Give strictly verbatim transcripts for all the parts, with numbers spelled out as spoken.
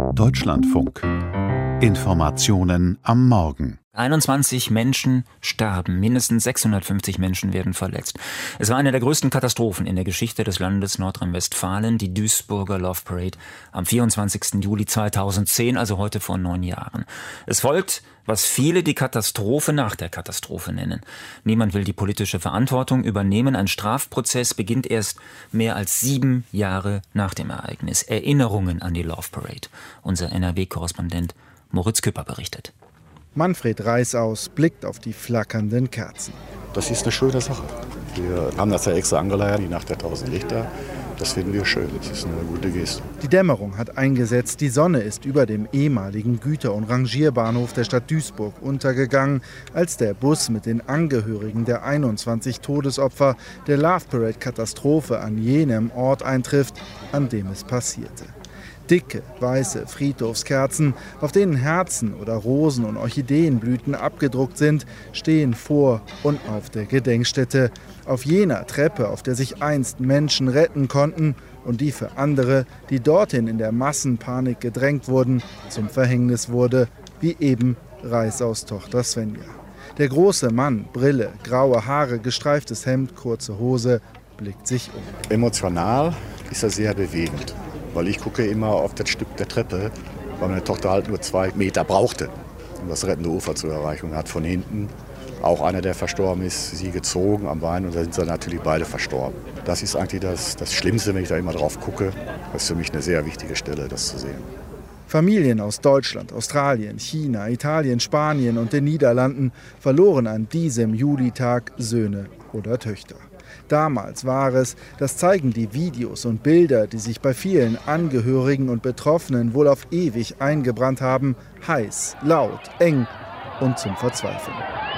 Deutschlandfunk. Informationen am Morgen. einundzwanzig Menschen starben, mindestens sechshundertfünfzig Menschen werden verletzt. Es war eine der größten Katastrophen in der Geschichte des Landes Nordrhein-Westfalen, die Duisburger Love Parade am vierundzwanzigsten Juli zweitausendzehn, also heute vor neun Jahren. Es folgt, was viele die Katastrophe nach der Katastrophe nennen. Niemand will die politische Verantwortung übernehmen. Ein Strafprozess beginnt erst mehr als sieben Jahre nach dem Ereignis. Erinnerungen an die Love Parade. Unser N R W-Korrespondent Moritz Küpper berichtet. Manfred Reißaus blickt auf die flackernden Kerzen. Das ist eine schöne Sache. Wir haben das ja extra angeleiert, die Nacht der tausend Lichter. Das finden wir schön, das ist eine gute Geste. Die Dämmerung hat eingesetzt, die Sonne ist über dem ehemaligen Güter- und Rangierbahnhof der Stadt Duisburg untergegangen, als der Bus mit den Angehörigen der einundzwanzig Todesopfer der Love Parade-Katastrophe an jenem Ort eintrifft, an dem es passierte. Dicke, weiße Friedhofskerzen, auf denen Herzen oder Rosen- und Orchideenblüten abgedruckt sind, stehen vor und auf der Gedenkstätte. Auf jener Treppe, auf der sich einst Menschen retten konnten und die für andere, die dorthin in der Massenpanik gedrängt wurden, zum Verhängnis wurde, wie eben Reißaus Tochter Svenja. Der große Mann, Brille, graue Haare, gestreiftes Hemd, kurze Hose, blickt sich um. Emotional ist er sehr bewegend. Weil ich gucke immer auf das Stück der Treppe, weil meine Tochter halt nur zwei Meter brauchte, um das rettende Ufer zu erreichen. Und hat von hinten auch einer, der verstorben ist, sie gezogen am Bein und da sind sie natürlich beide verstorben. Das ist eigentlich das, das Schlimmste, wenn ich da immer drauf gucke. Das ist für mich eine sehr wichtige Stelle, das zu sehen. Familien aus Deutschland, Australien, China, Italien, Spanien und den Niederlanden verloren an diesem Julitag Söhne oder Töchter. Damals war es, das zeigen die Videos und Bilder, die sich bei vielen Angehörigen und Betroffenen wohl auf ewig eingebrannt haben, heiß, laut, eng und zum Verzweifeln.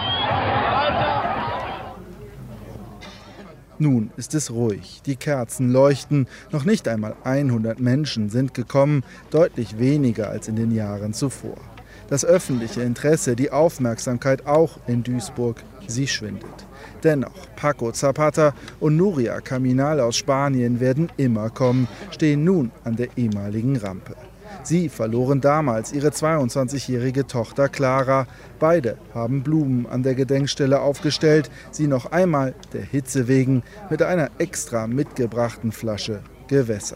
Nun ist es ruhig, die Kerzen leuchten, noch nicht einmal hundert Menschen sind gekommen, deutlich weniger als in den Jahren zuvor. Das öffentliche Interesse, die Aufmerksamkeit auch in Duisburg, sie schwindet. Dennoch, Paco Zapata und Nuria Caminal aus Spanien werden immer kommen, stehen nun an der ehemaligen Rampe. Sie verloren damals ihre zweiundzwanzigjährige Tochter Clara. Beide haben Blumen an der Gedenkstelle aufgestellt, sie noch einmal der Hitze wegen mit einer extra mitgebrachten Flasche gewässert.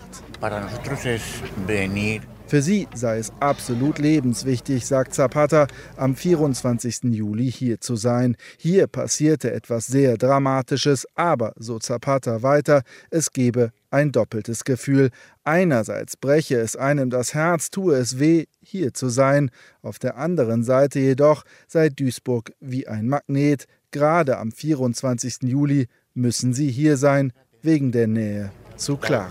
Für sie sei es absolut lebenswichtig, sagt Zapata, am vierundzwanzigsten Juli hier zu sein. Hier passierte etwas sehr Dramatisches, aber, so Zapata weiter, es gebe ein doppeltes Gefühl. Einerseits breche es einem das Herz, tue es weh, hier zu sein. Auf der anderen Seite jedoch sei Duisburg wie ein Magnet. Gerade am vierundzwanzigsten Juli müssen sie hier sein, wegen der Nähe zu Clara.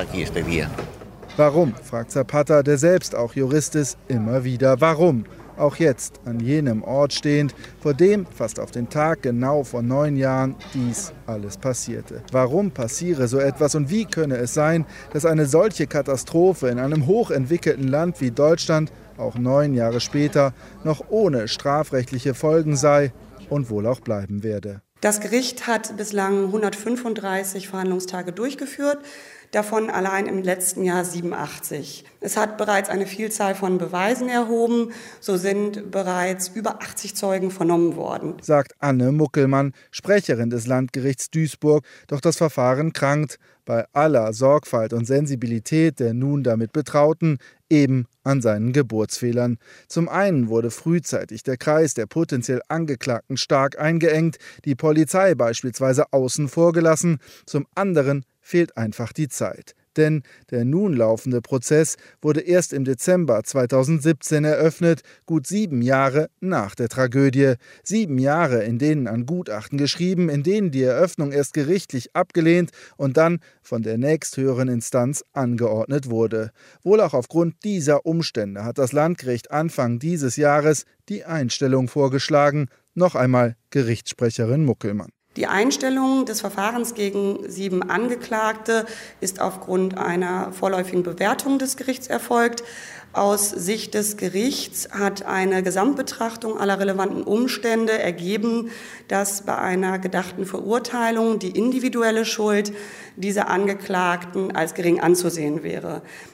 Warum, fragt Zapata, der selbst auch Jurist ist, immer wieder. Warum? Auch jetzt an jenem Ort stehend, vor dem fast auf den Tag genau vor neun Jahren dies alles passierte. Warum passiere so etwas und wie könne es sein, dass eine solche Katastrophe in einem hochentwickelten Land wie Deutschland auch neun Jahre später noch ohne strafrechtliche Folgen sei und wohl auch bleiben werde? Das Gericht hat bislang hundertfünfunddreißig Verhandlungstage durchgeführt, davon allein im letzten Jahr siebenundachtzig. Es hat bereits eine Vielzahl von Beweisen erhoben, so sind bereits über achtzig Zeugen vernommen worden. Sagt Anne Muckelmann, Sprecherin des Landgerichts Duisburg, doch das Verfahren krankt bei aller Sorgfalt und Sensibilität der nun damit Betrauten eben an seinen Geburtsfehlern. Zum einen wurde frühzeitig der Kreis der potenziell Angeklagten stark eingeengt, die Polizei beispielsweise außen vor gelassen, zum anderen fehlt einfach die Zeit. Denn der nun laufende Prozess wurde erst im Dezember zweitausendsiebzehn eröffnet, gut sieben Jahre nach der Tragödie. Sieben Jahre, in denen an Gutachten geschrieben, in denen die Eröffnung erst gerichtlich abgelehnt und dann von der nächsthöheren Instanz angeordnet wurde. Wohl auch aufgrund dieser Umstände hat das Landgericht Anfang dieses Jahres die Einstellung vorgeschlagen. Noch einmal Gerichtssprecherin Muckelmann. Die Einstellung des Verfahrens gegen sieben Angeklagte ist aufgrund einer vorläufigen Bewertung des Gerichts erfolgt. Aus Sicht des Gerichts hat eine Gesamtbetrachtung aller relevanten Umstände ergeben, dass bei einer gedachten Verurteilung die individuelle Schuld dieser Angeklagten als gering anzusehen wäre.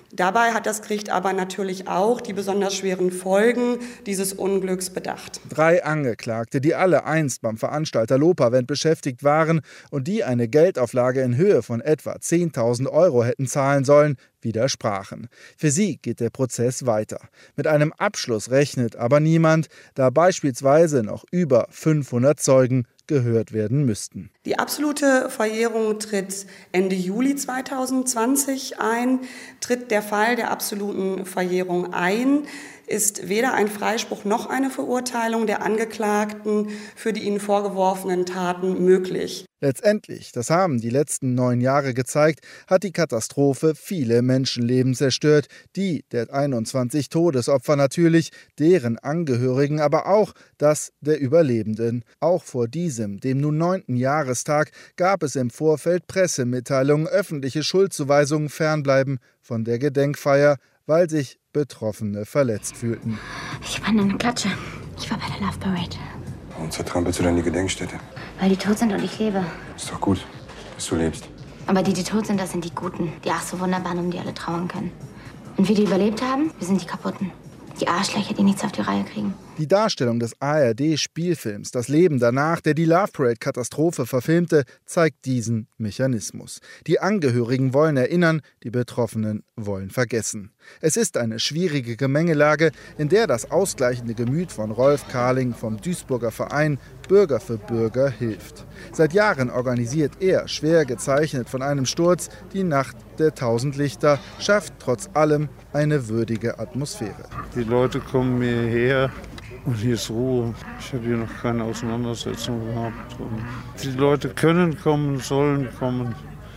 Dabei hat das Gericht aber natürlich auch die besonders schweren Folgen dieses Unglücks bedacht. Drei Angeklagte, die alle einst beim Veranstalter Lopavent beschäftigt waren und die eine Geldauflage in Höhe von etwa zehntausend Euro hätten zahlen sollen, widersprachen. Für sie geht der Prozess weiter. Mit einem Abschluss rechnet aber niemand, da beispielsweise noch über fünfhundert Zeugen gehört werden müssten. Die absolute Verjährung tritt Ende Juli zweitausendzwanzig ein. Tritt der Fall der absoluten Verjährung ein, ist weder ein Freispruch noch eine Verurteilung der Angeklagten für die ihnen vorgeworfenen Taten möglich. Letztendlich, das haben die letzten neun Jahre gezeigt, hat die Katastrophe viele Menschenleben zerstört, die der einundzwanzig Todesopfer natürlich, deren Angehörigen, aber auch das der Überlebenden. Auch vor diesem, dem nun neunten Jahrestag, gab es im Vorfeld Pressemitteilungen, öffentliche Schuldzuweisungen, Fernbleiben von der Gedenkfeier, weil sich Betroffene verletzt fühlten. Ich war in einer Klatsche. Ich war bei der Love Parade. Warum zertrampelst du denn die Gedenkstätte? Weil die tot sind und ich lebe. Ist doch gut, dass du lebst. Aber die, die tot sind, das sind die Guten. Die ach so wunderbaren, um die alle trauern können. Und wir, die überlebt haben, wir sind die Kaputten. Die Arschlöcher, die nichts auf die Reihe kriegen. Die Darstellung des A R D-Spielfilms Das Leben danach, der die Love Parade-Katastrophe verfilmte, zeigt diesen Mechanismus. Die Angehörigen wollen erinnern, die Betroffenen wollen vergessen. Es ist eine schwierige Gemengelage, in der das ausgleichende Gemüt von Rolf Karling vom Duisburger Verein Bürger für Bürger hilft. Seit Jahren organisiert er, schwer gezeichnet von einem Sturz, die Nacht der Tausend Lichter, schafft trotz allem eine würdige Atmosphäre. Die Leute kommen hierher und hier ist Ruhe. Ich habe hier noch keine Auseinandersetzung gehabt. Und die Leute können kommen, sollen kommen,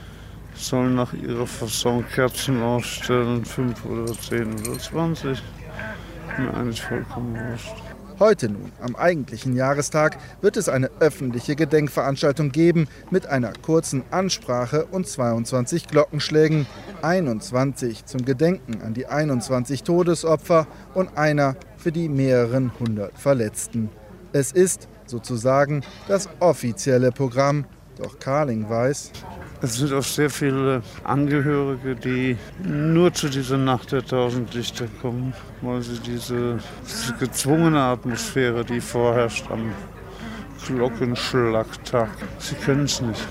sollen nach ihrer Fasson Kerzen aufstellen, fünf oder zehn oder zwanzig. Mir eigentlich vollkommen wurscht. Heute nun, am eigentlichen Jahrestag, wird es eine öffentliche Gedenkveranstaltung geben mit einer kurzen Ansprache und zweiundzwanzig Glockenschlägen, einundzwanzig zum Gedenken an die einundzwanzig Todesopfer und einer für die mehreren hundert Verletzten. Es ist sozusagen das offizielle Programm, doch Karling weiß: Es sind auch sehr viele Angehörige, die nur zu dieser Nacht der Tausend Lichter kommen, weil sie diese, diese gezwungene Atmosphäre, die vorherrscht am Glockenschlagtag, sie können es nicht.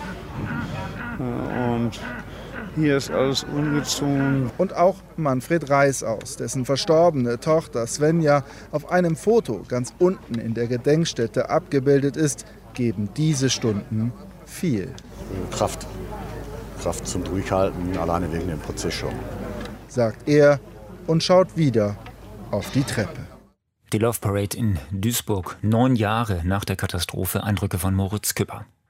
Und hier ist alles ungezwungen. Und auch Manfred Reißaus, dessen verstorbene Tochter Svenja auf einem Foto ganz unten in der Gedenkstätte abgebildet ist, geben diese Stunden viel Kraft. Kraft zum Durchhalten, alleine wegen dem Prozess schon. Sagt er und schaut wieder auf die Treppe. Die Love Parade in Duisburg, neun Jahre nach der Katastrophe, Eindrücke von Moritz Küpper.